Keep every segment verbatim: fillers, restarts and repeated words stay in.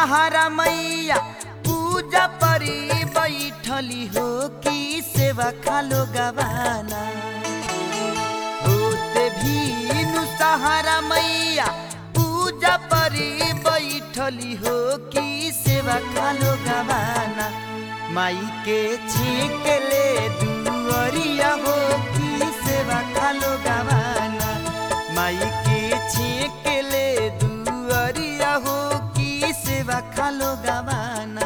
सहारा मैया पूजा परी बैठली हो कि सेवा खालो गवाना होते भीनु सहारा मैया पूजा परी बैठली हो कि सेवा खालो गवाना माई के छीक ले दुअरिया हो कि सेवा खालो गवाना माई के छीक ले दुअरिया हो कि सेवा खालो गवाना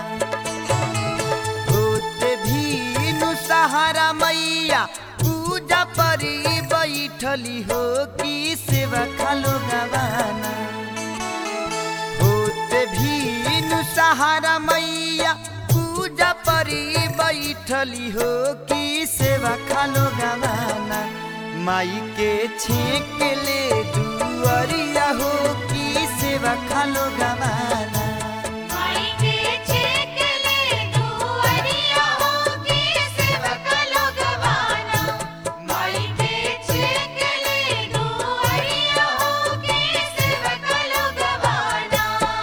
होते भीनु सहारा मैया पूजा परी बैठली हो कि सेवा खालो गवाना होते भीनु सहारा मैया पूजा परी बैठली हो कि सेवा खालो गवाना माई के छेक ले दुअरिया हो कि सेवा खालो गवाना माई के छेक ले दुअरिया हो कि सेवा खालो गवाना माई के छेक ले दुअरिया हो कि सेवा खालो गवाना।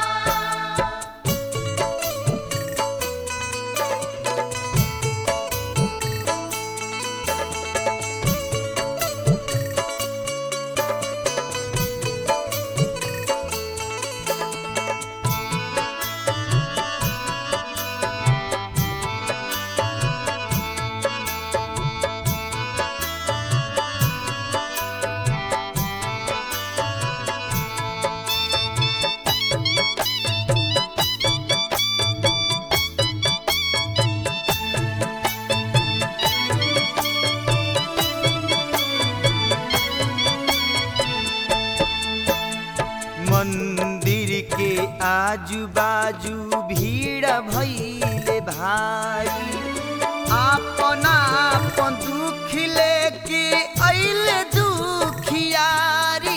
मंदिर के आजू बाजू भीड़ भइले भाई आपन आपन दुख लेके अइले दुखियारी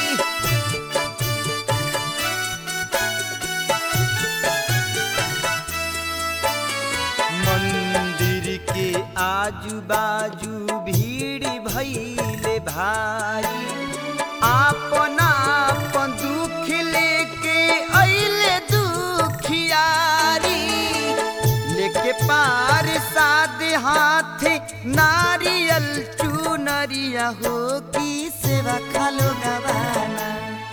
मंदिर के आजू बाजू भीड़ भइले भाई आपन आपन दुख लेके अइले दुखियारी लेके पार साद हाथ नारियल चुनरिया हो कि सेवा खालो गवाना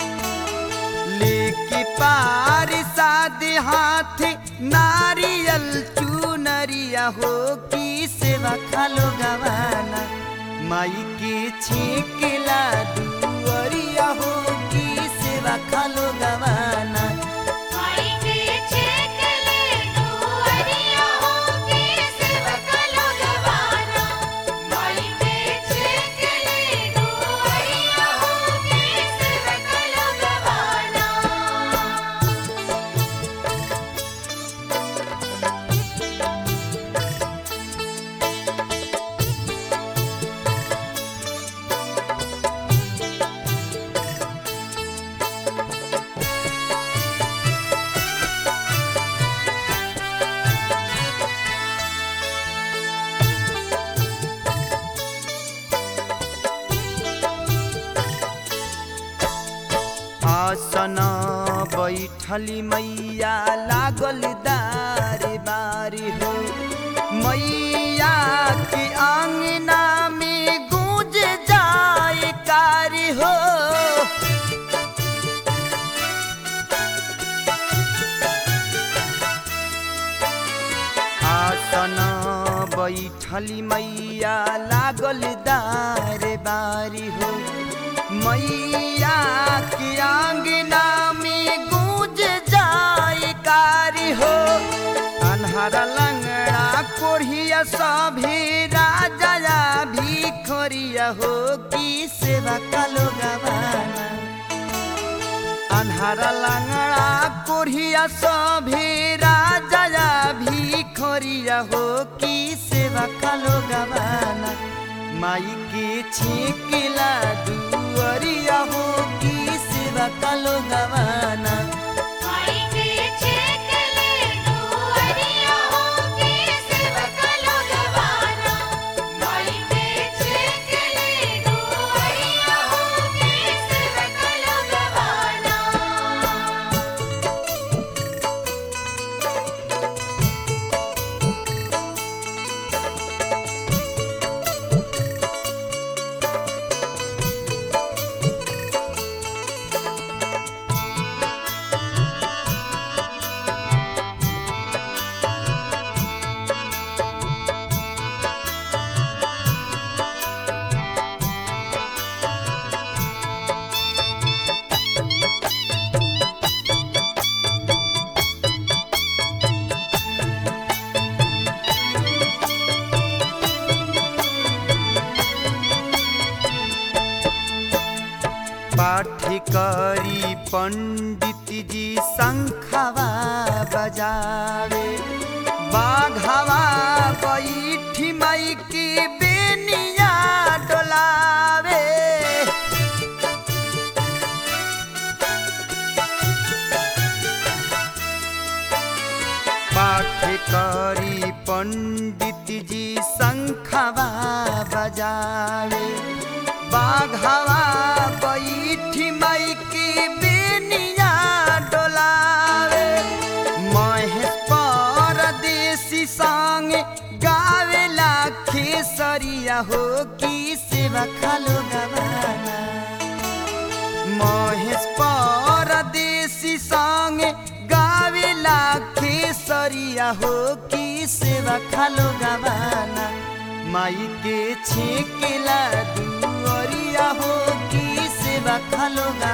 लेके पार साद हाथ नारियल चुनरिया हो कि सेवा खालो गवाना माई के छेकला दुअरिया हो कि सेवा खालो गवाना माई के छेक ले दुअरिया हो कि सेवा खालो गवाना माई के छेक ले दुअरिया हो कि सेवा खालो गवाना। आसन बैठली मैया लागल दारे बारी हो मैया के आंगना में गूंज जाए कारी हो आसन बैठली मैया लागल दारे बारी हो मैया के आंगना में गूंज जाए कारी हो अन्हारा लंगड़ा कोढ़िया सभी राजा भी खोरिया हो कि सेवा खालो गवाना अन्हारा लंगड़ा कोढ़िया सभी राजा भी खोरिया हो कि सेवा खालो गवाना माई के छेकला दुअरिया हो कि सेवा खालो गवाना माई के छेक ले दुअरिया हो कि सेवा खालो गवाना माई के छेक ले दुअरिया हो कि सेवा खालो गवाना। करी पंडित जी शंखवा बजावे बाघवा बैठी माई की बेनिया डोलावे पाठ करी पंडित जी शंखवा बजावे बाघवा बैठी माई की बेनिया डोलावे महेश परदेसी संग गावेला खेसरिया हो की सेवा खालो गवाना महेश परदेसी संग गावेला खेसरिया हो की सेवा खालो गवाना माई के छेकेला दुअरिया हो की सेवा खालो